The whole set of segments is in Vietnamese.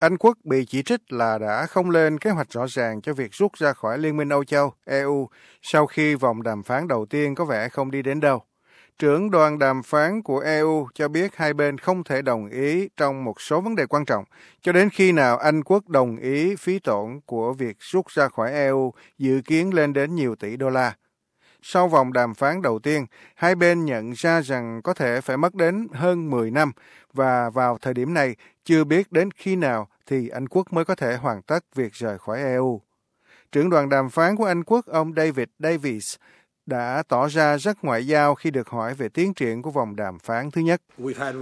Anh Quốc bị chỉ trích là đã không lên kế hoạch rõ ràng cho việc rút ra khỏi Liên minh Âu Châu, EU, sau khi vòng đàm phán đầu tiên có vẻ không đi đến đâu. Trưởng đoàn đàm phán của EU cho biết hai bên không thể đồng ý trong một số vấn đề quan trọng, cho đến khi nào Anh Quốc đồng ý phí tổn của việc rút ra khỏi EU dự kiến lên đến nhiều tỷ đô la. Sau vòng đàm phán đầu tiên, hai bên nhận ra rằng có thể phải mất đến hơn 10 năm và vào thời điểm này chưa biết đến khi nào thì Anh Quốc mới có thể hoàn tất việc rời khỏi EU. Trưởng đoàn đàm phán của Anh Quốc, ông David Davis, đã tỏ ra rất ngoại giao khi được hỏi về tiến triển của vòng đàm phán thứ nhất.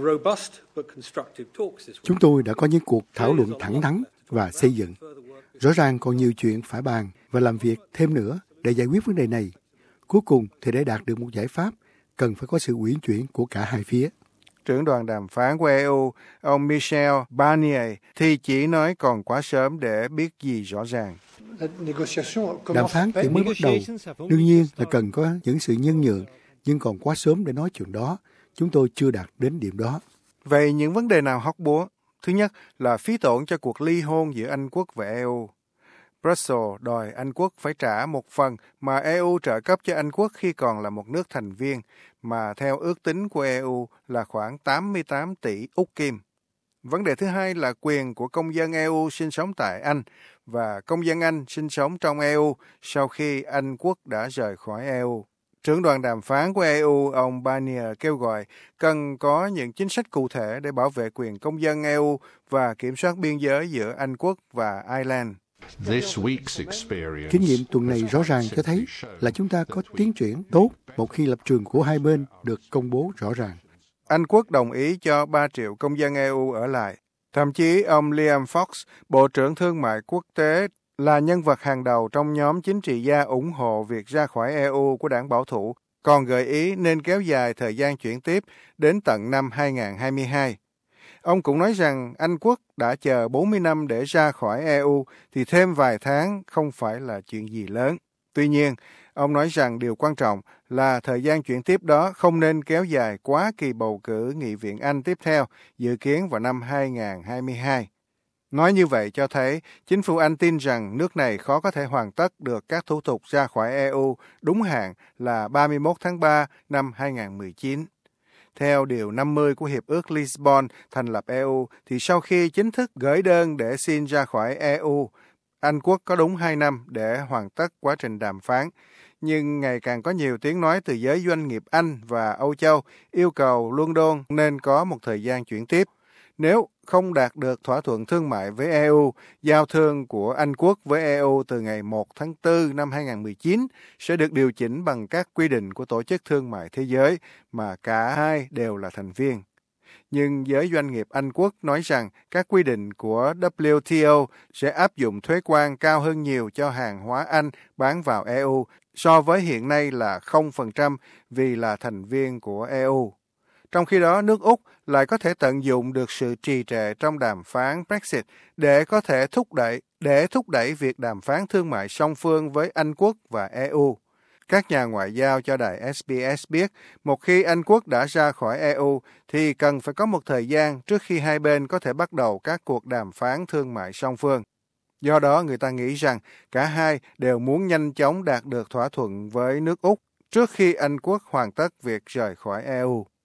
Chúng tôi đã có những cuộc thảo luận thẳng thắn và xây dựng. Rõ ràng còn nhiều chuyện phải bàn và làm việc thêm nữa để giải quyết vấn đề này. Cuối cùng thì để đạt được một giải pháp, cần phải có sự uyển chuyển của cả hai phía. Trưởng đoàn đàm phán của EU, ông Michel Barnier, thì chỉ nói còn quá sớm để biết gì rõ ràng. Đàm phán chỉ mới bắt đầu. Đương nhiên là cần có những sự nhân nhượng, nhưng còn quá sớm để nói chuyện đó. Chúng tôi chưa đạt đến điểm đó. Vậy những vấn đề nào hóc búa? Thứ nhất là phí tổn cho cuộc ly hôn giữa Anh Quốc và EU. Brussels đòi Anh Quốc phải trả một phần mà EU trợ cấp cho Anh Quốc khi còn là một nước thành viên, mà theo ước tính của EU là khoảng 88 tỷ Úc Kim. Vấn đề thứ hai là quyền của công dân EU sinh sống tại Anh và công dân Anh sinh sống trong EU sau khi Anh Quốc đã rời khỏi EU. Trưởng đoàn đàm phán của EU, ông Barnier kêu gọi cần có những chính sách cụ thể để bảo vệ quyền công dân EU và kiểm soát biên giới giữa Anh Quốc và Ireland. Kinh nghiệm tuần này rõ ràng cho thấy là chúng ta có tiến triển tốt một khi lập trường của hai bên được công bố rõ ràng. Anh Quốc đồng ý cho 3 triệu công dân EU ở lại. Thậm chí ông Liam Fox, Bộ trưởng Thương mại Quốc tế, là nhân vật hàng đầu trong nhóm chính trị gia ủng hộ việc ra khỏi EU của đảng bảo thủ, còn gợi ý nên kéo dài thời gian chuyển tiếp đến tận năm 2022. Ông cũng nói rằng Anh Quốc đã chờ 40 năm để ra khỏi EU thì thêm vài tháng không phải là chuyện gì lớn. Tuy nhiên, ông nói rằng điều quan trọng là thời gian chuyển tiếp đó không nên kéo dài quá kỳ bầu cử Nghị viện Anh tiếp theo, dự kiến vào năm 2022. Nói như vậy cho thấy chính phủ Anh tin rằng nước này khó có thể hoàn tất được các thủ tục ra khỏi EU đúng hạn là 31 tháng 3 năm 2019. Theo Điều 50 của Hiệp ước Lisbon thành lập EU, thì sau khi chính thức gửi đơn để xin ra khỏi EU, Anh Quốc có đúng 2 năm để hoàn tất quá trình đàm phán. Nhưng ngày càng có nhiều tiếng nói từ giới doanh nghiệp Anh và Âu Châu yêu cầu London nên có một thời gian chuyển tiếp. Nếu không đạt được thỏa thuận thương mại với EU, giao thương của Anh Quốc với EU từ ngày 1 tháng 4 năm 2019 sẽ được điều chỉnh bằng các quy định của Tổ chức Thương mại Thế giới mà cả hai đều là thành viên. Nhưng giới doanh nghiệp Anh Quốc nói rằng các quy định của WTO sẽ áp dụng thuế quan cao hơn nhiều cho hàng hóa Anh bán vào EU so với hiện nay là 0% vì là thành viên của EU. Trong khi đó, nước Úc lại có thể tận dụng được sự trì trệ trong đàm phán Brexit để có thể thúc đẩy việc đàm phán thương mại song phương với Anh Quốc và EU. Các nhà ngoại giao cho đài SBS biết, một khi Anh Quốc đã ra khỏi EU thì cần phải có một thời gian trước khi hai bên có thể bắt đầu các cuộc đàm phán thương mại song phương. Do đó, người ta nghĩ rằng cả hai đều muốn nhanh chóng đạt được thỏa thuận với nước Úc trước khi Anh Quốc hoàn tất việc rời khỏi EU.